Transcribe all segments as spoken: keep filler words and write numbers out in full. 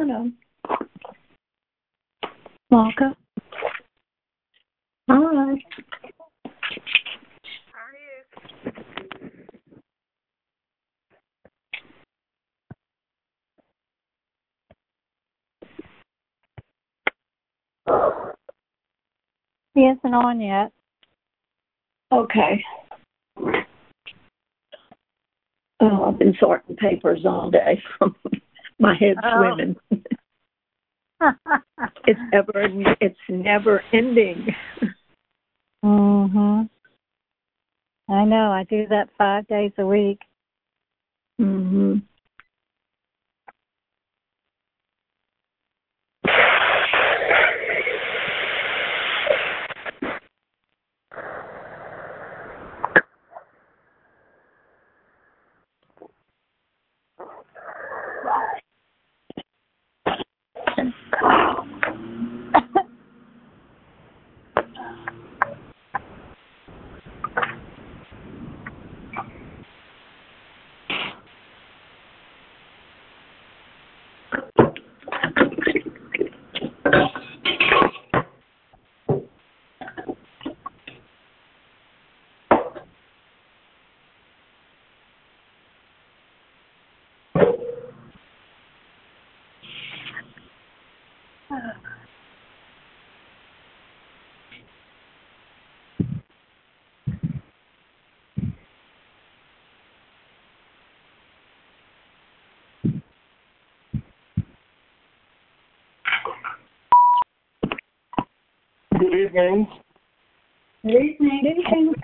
Donna. Malka. Hi. How are you? He isn't on yet. Okay. Oh, I've been sorting papers all day. My head's Oh. swimming. It's ever. It's never ending. mhm. I know. I do that five days a week. Mhm. Good evening. Good evening.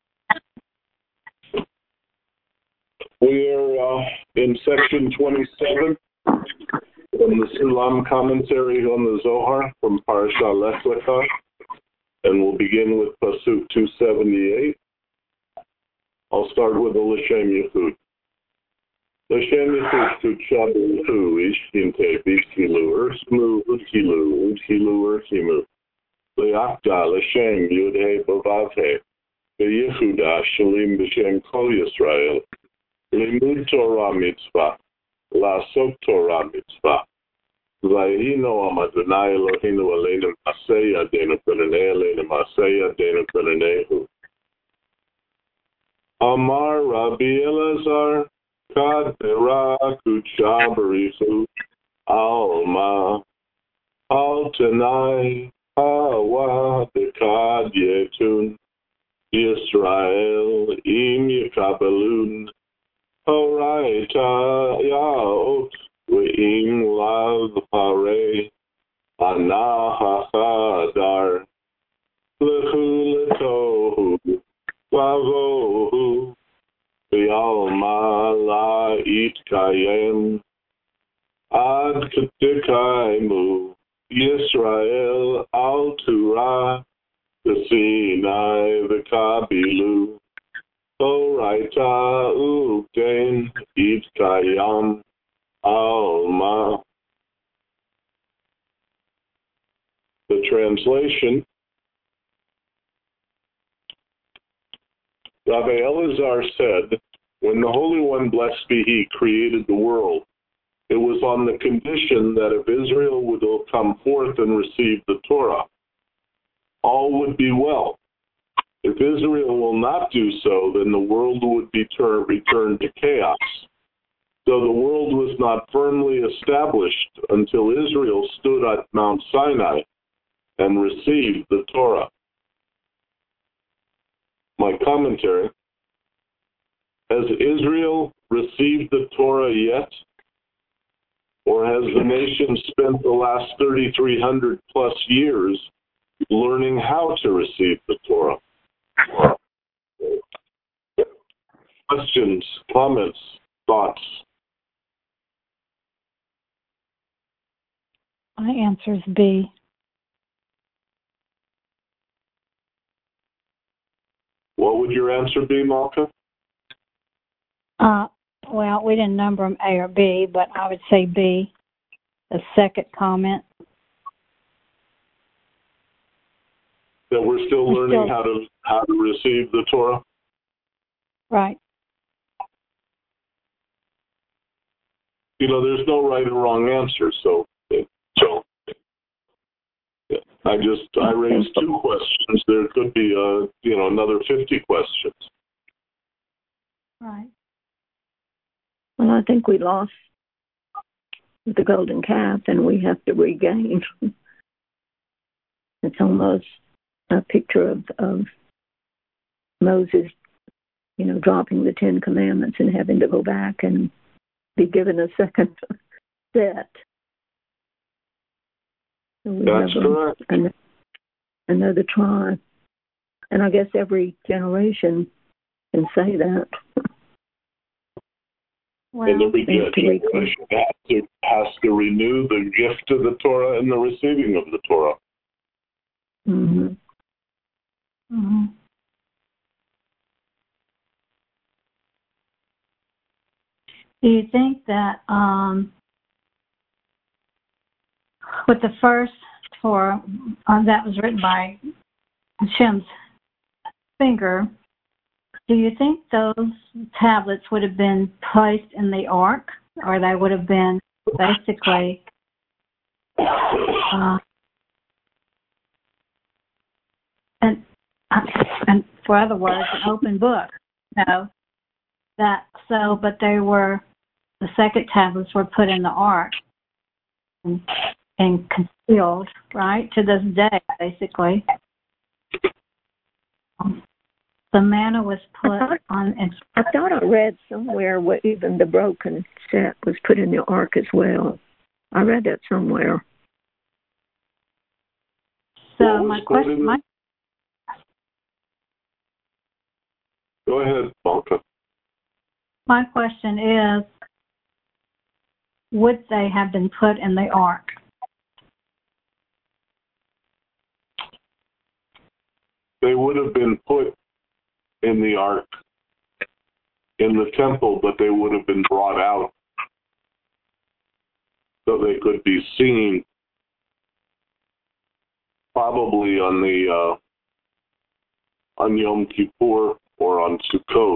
We are uh, in section twenty-seven from the Sulam commentary on the Zohar from Parashah Lech Lecha, and we'll begin with Pasuk two seventy-eight. I'll start with the L'Shem Yichud. L'Shem Yichud Kutshabu Hu Ishkinte Bishkilu Ursklu Utkilu Utkilu Urkimu Le'akda L'Shem Yudhe Bavavhe Ve'Yehuda Shalim B'Shem Kol Yisrael Limud Torah Mitzvah La'asok Torah Mitzvah Vayino Am Adonai Eloheinu Aleinu Masei Yadeinu Perenei Aleinu Masei Yadeinu Perenehu Amar Rabbi Elazar Kad Dera Kutsha Barichu Alma Al Tanai Hawa Dekad Yetun Yisrael Im Yekabelun Horaita Yaot Ve'im Lav Hare Ana Hachadar Lechu Letohu Vavohu Ve'alma La Itkayem Ad Ketikaimu Yisrael Al Turah Sinai V'Kabilu Oraita Ukten Itkayam Alma. The translation: Rabbi Elazar said, when the Holy One, blessed be He, created the world, it was on the condition that if Israel would come forth and receive the Torah, all would be well. If Israel will not do so, then the world would be tur- returned to chaos. So the world was not firmly established until Israel stood at Mount Sinai and received the Torah. My commentary: has Israel received the Torah yet? Or has the nation spent the last thirty-three hundred plus years learning how to receive the Torah? Questions, comments, thoughts? My answer is B. What would your answer be, Malka? Uh, well, we didn't number them A or B, but I would say B, the second comment. That we're still We're learning still- how to how to receive the Torah? Right. You know, there's no right or wrong answer, so I just, I raised two questions. There could be, uh, you know, another fifty questions. Right. Well, I think we lost the golden calf, and we have to regain. It's almost a picture of, of Moses, you know, dropping the Ten Commandments and having to go back and be given a second set. So we That's have correct. An, another try. And I guess every generation can say that. Well, and every generation has to, has to renew the gift of the Torah and the receiving of the Torah. Mm-hmm. mm-hmm. Do you think that um, with the first Torah uh, that was written by Hashem's finger, do you think those tablets would have been placed in the ark, or they would have been basically uh, and and for other words, an open book? No, that so, but they were the second tablets were put in the ark and, and concealed, right, to this day, basically. Um, The manna was put I thought, on. And I thought I read somewhere where even the broken set was put in the ark as well. I read that somewhere. So my question, my, Go ahead, Malka. my question is, would they have been put in the ark? They would have been put in the ark in the temple, but they would have been brought out so they could be seen probably on the uh, on Yom Kippur or on Sukkot.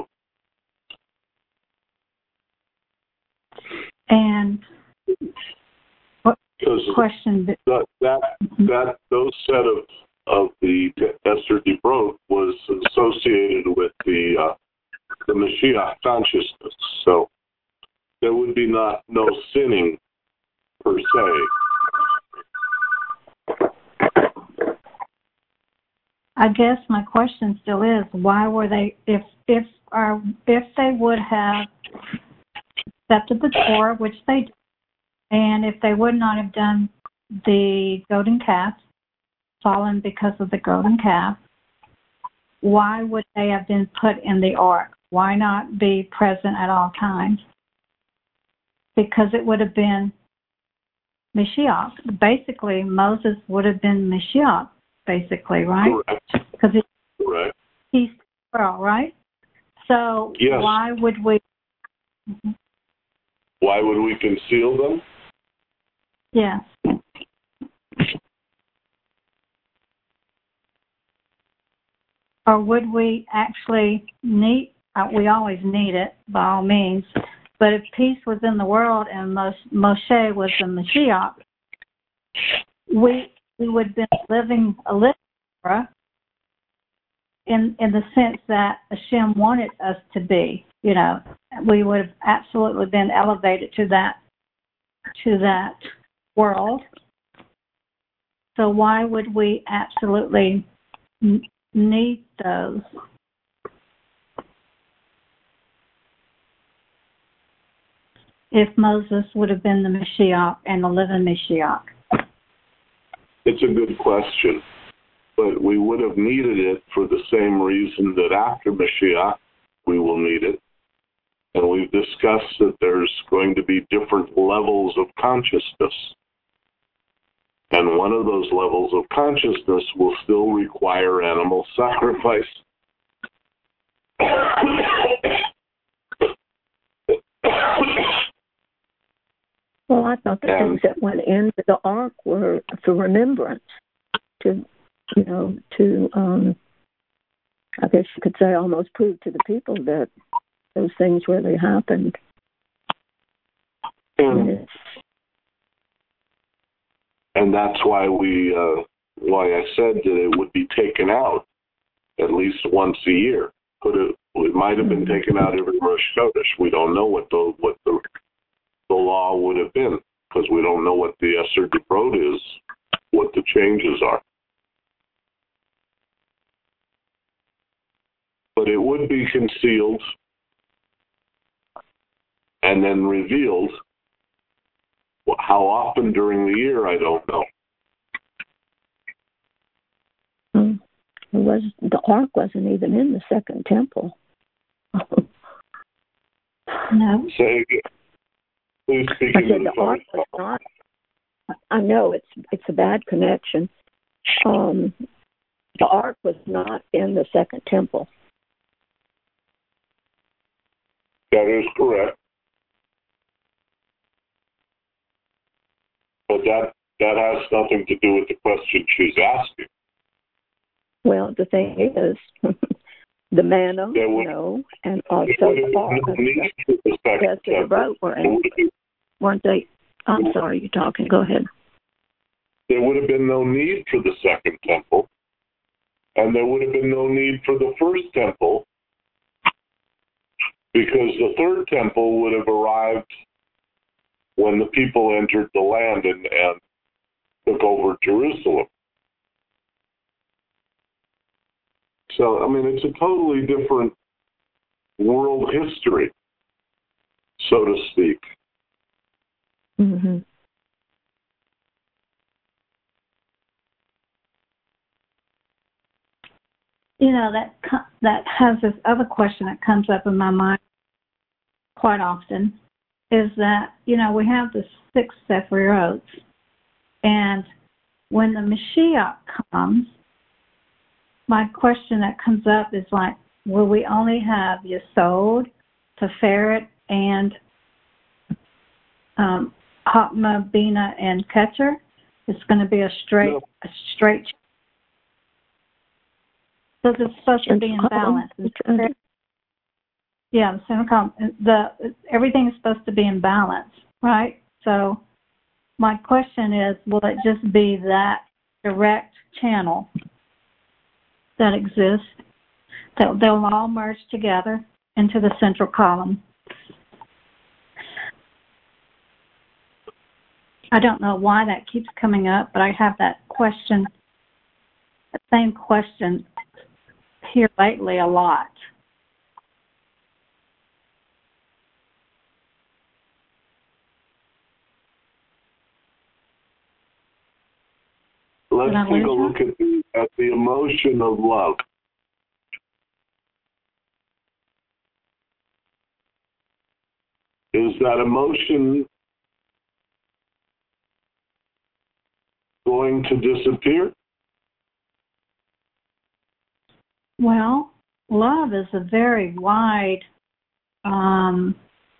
And what Because question? that that, that those set of of the Esther Debrot was associated with the uh, the Mashiach consciousness, so there would be not no sinning per se. I guess my question still is, why were they? If if our if they would have accepted the Torah, which they did, and if they would not have done the golden calf, fallen because of the golden calf, why would they have been put in the ark? Why not be present at all times? Because it would have been Mashiach. Basically, Moses would have been Mashiach, basically, right? Correct. Because Correct. he's well, right? So Yes. why would we? Why would we conceal them? Yes. Or would we actually need, uh, we always need it, by all means, but if peace was in the world and Mos- Moshe was the Mashiach, we, we would have been living a living Torah in, in the sense that Hashem wanted us to be. You know, we would have absolutely been elevated to that, to that world. So why would we absolutely need those? If Moses would have been the Mashiach and the living Mashiach? It's a good question, but we would have needed it for the same reason that after Mashiach we will need it. And we've discussed that there's going to be different levels of consciousness. And one of those levels of consciousness will still require animal sacrifice. Well, I thought the And- things that went into the ark were for remembrance, to, you know, to, um, I guess you could say almost prove to the people that those things really happened. And And, it's, and that's why we uh, why I said that it would be taken out at least once a year. Could it? It might have been taken out every Rosh Chodesh. We don't know what the what the the law would have been because we don't know what the Esser Debrot is, what the changes are. But it would be concealed and then revealed. How often during the year, I don't know. Mm. It was the ark wasn't even in the second temple. No. Say again. Please speak I into said the the phone. ark was not. I know it's it's a bad connection. Um, the ark was not in the second temple. That is correct. But that that has nothing to do with the question she's asking. Well, the thing is, the manna, There would- no, and also There would have the been ark. no need for the second Yes, the temple. boat were in, weren't they? I'm sorry, you're talking. Go ahead. There would have been no need for the second temple, and there would have been no need for the first temple, because the third temple would have arrived when the people entered the land and, and took over Jerusalem. So, I mean, it's a totally different world history, so to speak. Mm-hmm. You know, that co- that has this other question that comes up in my mind quite often, is that, you know, we have the six Sephiroth, and when the Mashiach comes, my question that comes up is like, will we only have Yesod, Tiferet, and um, Hotma, Bina, and Ketcher? It's going to be a straight, No. a straight. So it's supposed to be in balance. Yeah, the center column. The everything is supposed to be in balance, right? So my question is, will it just be that direct channel that exists, that they'll all merge together into the central column? I don't know why that keeps coming up, but I have that question, the same question here lately a lot. Let's Did I take lose a you? look at the, at the emotion of love. Is that emotion going to disappear? Well, love is a very wide um,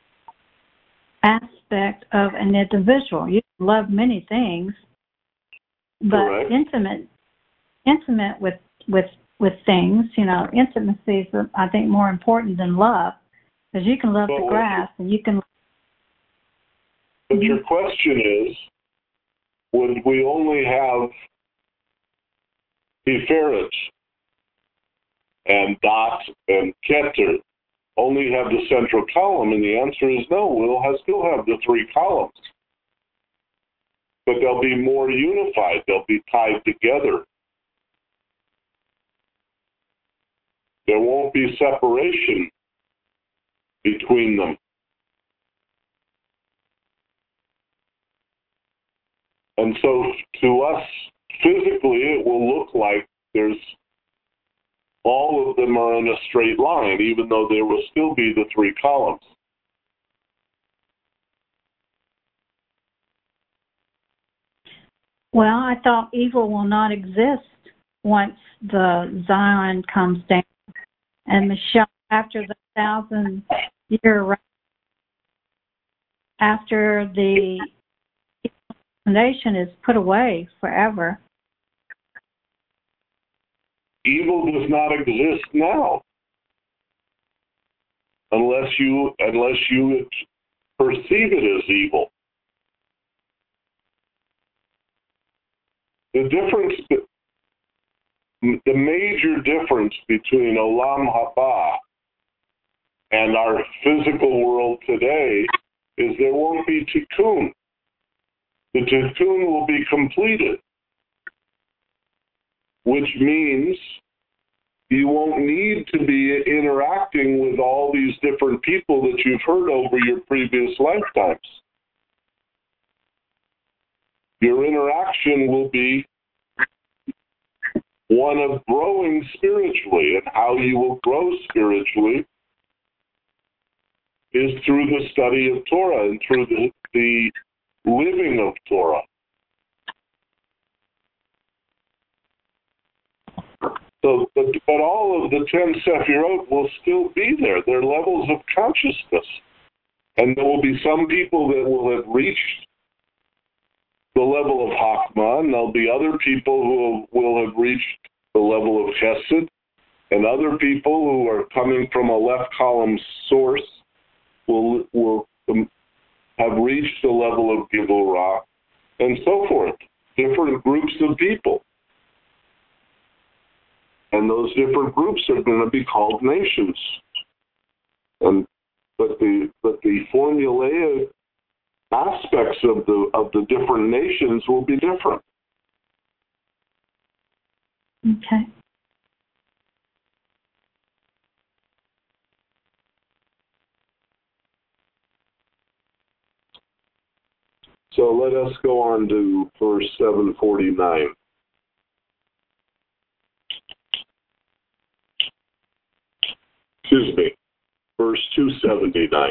aspect of an individual. You can love many things, but Correct. intimate, intimate with with with things. You know, intimacy is, I think, more important than love, because you can love But the what- grass and you can. But your question is, would we only have Tiferet and Dot and Keter only have the central column? And the answer is no. We'll have, still have the three columns. But they'll be more unified. They'll be tied together. There won't be separation between them. And so to us, physically, it will look like there's all of them are in a straight line, even though there will still be the three columns. Well, I thought evil will not exist once the Zion comes down, and Mashiach, after the thousand year reign, after the nation is put away forever. Evil does not exist now, unless you unless you perceive it as evil. The difference the major difference between Olam Haba and our physical world today is there won't be tikkun. The tikkun will be completed, which means you won't need to be interacting with all these different people that you've heard over your previous lifetimes. Your interaction will be one of growing spiritually, and how you will grow spiritually is through the study of Torah and through the, the living of Torah. So, but, but all of the ten Sefirot will still be there. They're levels of consciousness. And there will be some people that will have reached the level of Hakma, and there'll be other people who will have reached the level of Chesed, and other people who are coming from a left column source will, will have reached the level of Gibul Ra, and so forth. Different groups of people. And those different groups are going to be called nations. And but the but the formulaic aspects of the of the different nations will be different. Okay. So let us go on to verse seven forty-nine. Excuse me, verse two seventy-nine.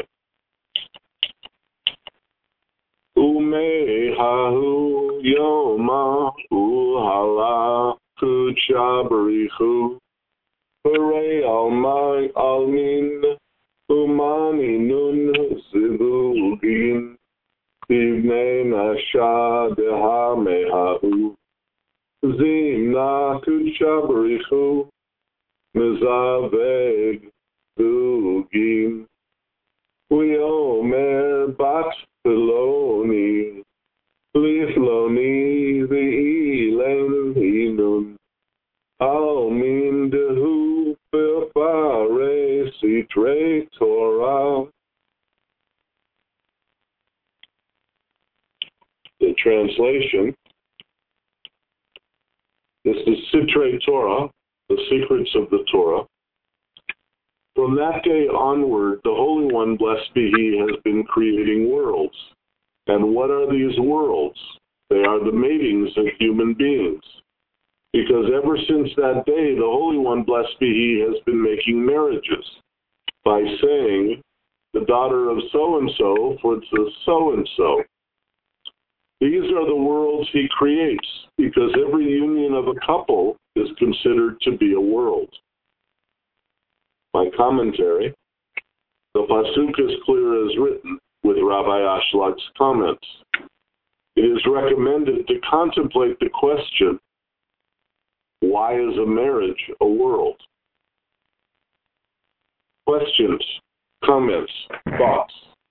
Umehahu yoma uhala kuchabarihu hooray almai almin umani nun zibugin ibne nasha dehamehahu zimna kuchabarihu mizaveg dugin Uyomer bat Filoni, Lifloni, the Elen Hinun, Almin dehu Filfare Sitre Torah. The translation, this is Sitre Torah, the secrets of the Torah. From that day onward, the Holy One, blessed be He, has been creating worlds. And what are these worlds? They are the matings of human beings. Because ever since that day, the Holy One, blessed be He, has been making marriages by saying, the daughter of so-and-so for the so-and-so. These are the worlds He creates, because every union of a couple is considered to be a world. My commentary, the Pasuk is clear as written, with Rabbi Ashlad's comments. It is recommended to contemplate the question, why is a marriage a world? Questions, comments, thoughts?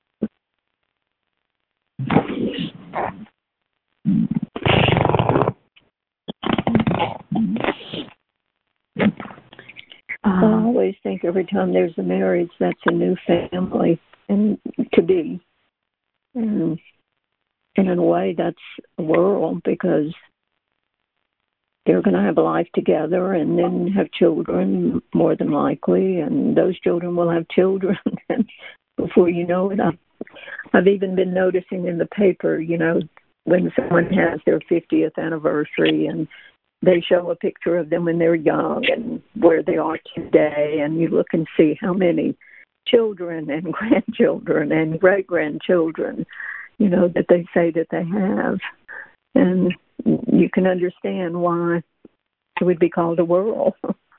I always think every time there's a marriage, that's a new family and to be. And, and in a way, that's a world because they're going to have a life together and then have children, more than likely, and those children will have children. And before you know it, I've, I've even been noticing in the paper, you know, when someone has their fiftieth anniversary and they show a picture of them when they're young and where they are today, and you look and see how many children and grandchildren and great-grandchildren, you know, that they say that they have. And you can understand why it would be called a world.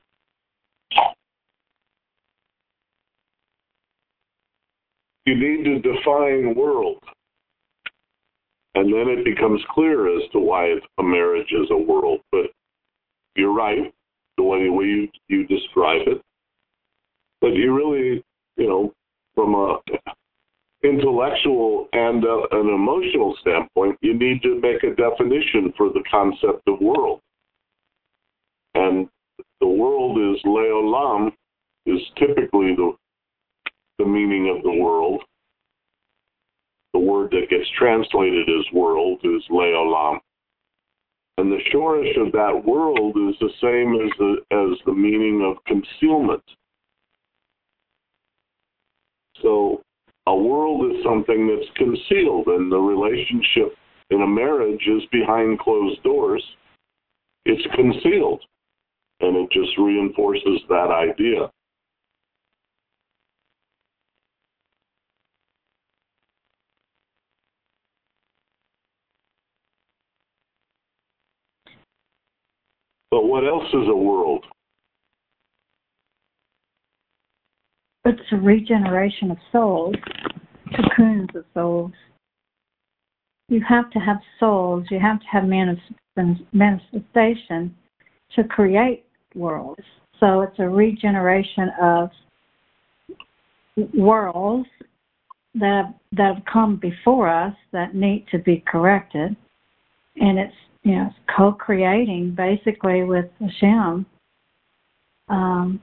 You need to define world. And then it becomes clear as to why a marriage is a world. But you're right, the way you, you describe it. But you really, you know, from a intellectual and a, an emotional standpoint, you need to make a definition for the concept of world. And the world is Leolam, is typically the, the meaning of the world. The word that gets translated as world is Leolam. And the shorish of that world is the same as the, as the meaning of concealment. So a world is something that's concealed, and the relationship in a marriage is behind closed doors. It's concealed, and it just reinforces that idea. But what else is a world? It's a regeneration of souls, cocoons of souls. You have to have souls, you have to have manifestation to create worlds. So it's a regeneration of worlds that have, that have come before us that need to be corrected. And it's, you know, it's co-creating basically with Hashem. Um,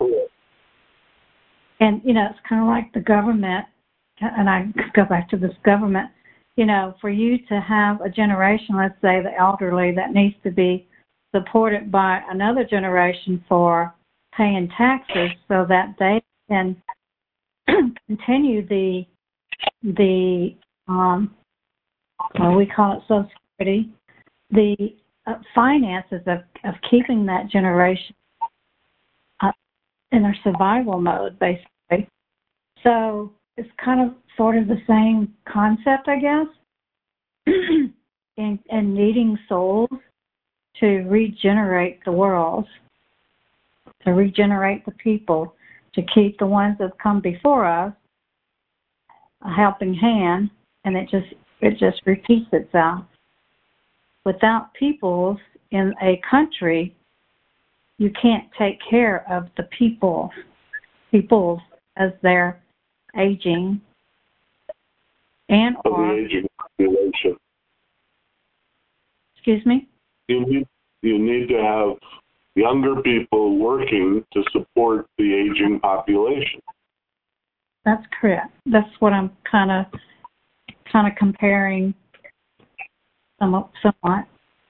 and, you know, it's kind of like the government, and I go back to this government, you know, for you to have a generation, let's say the elderly, that needs to be supported by another generation for paying taxes so that they can continue the, the um, well, we call it Social Security, the uh, finances of, of keeping that generation uh, in their survival mode, basically. So it's kind of sort of the same concept, I guess, and, and needing souls to regenerate the world, to regenerate the people, to keep the ones that have come before us a helping hand, and it just it just repeats itself. Without peoples in a country, you can't take care of the people, peoples as they're aging and Of or the aging population. Excuse me? You need, you need to have younger people working to support the aging population. That's correct. That's what I'm kind of kind of comparing somewhat. somewhat.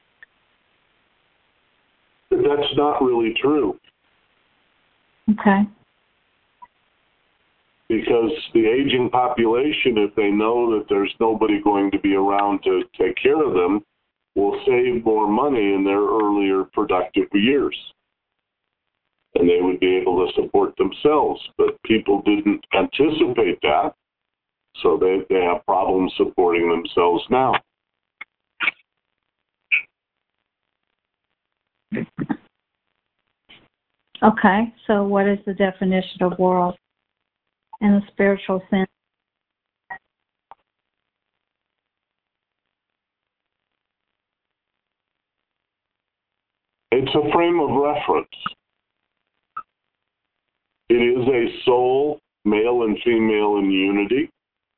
That's not really true. Okay. Because the aging population, if they know that there's nobody going to be around to take care of them, will save more money in their earlier productive years. And they would be able to support themselves. But people didn't anticipate that, so they, they have problems supporting themselves now. Okay, so what is the definition of world in a spiritual sense? It's a frame of reference. It is a soul, male and female in unity.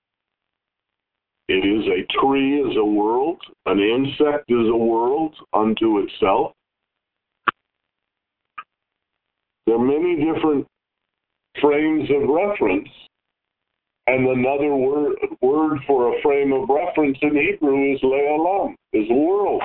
It is a tree as a world. An insect is a world unto itself. There are many different frames of reference, and another word, word for a frame of reference in Hebrew is le'olam, is world.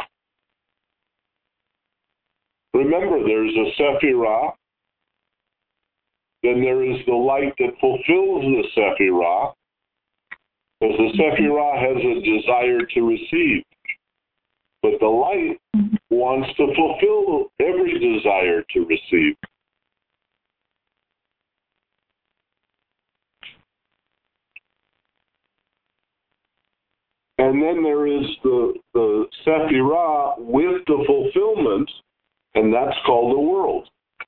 Remember, there's a sephirah, then there is the light that fulfills the sephirah, because the sephirah has a desire to receive, but the light wants to fulfill every desire to receive. And then there is the, the sephirah with the fulfillment, and that's called the world.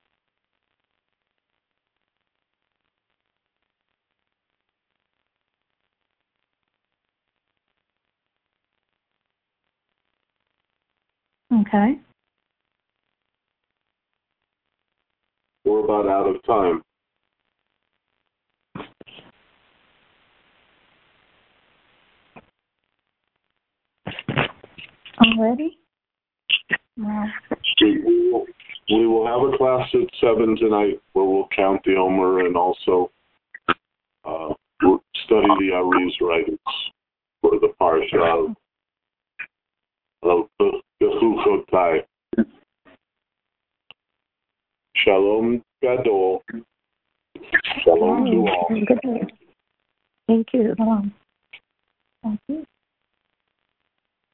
Okay. We're about out of time. Already? Wow. We will, we will have a class at seven tonight where we'll count the Omer and also uh, we'll study the Ari's writings for the Parsha of the Bechukotai. Shalom Gadol. Shalom to all. Thank you. Shalom.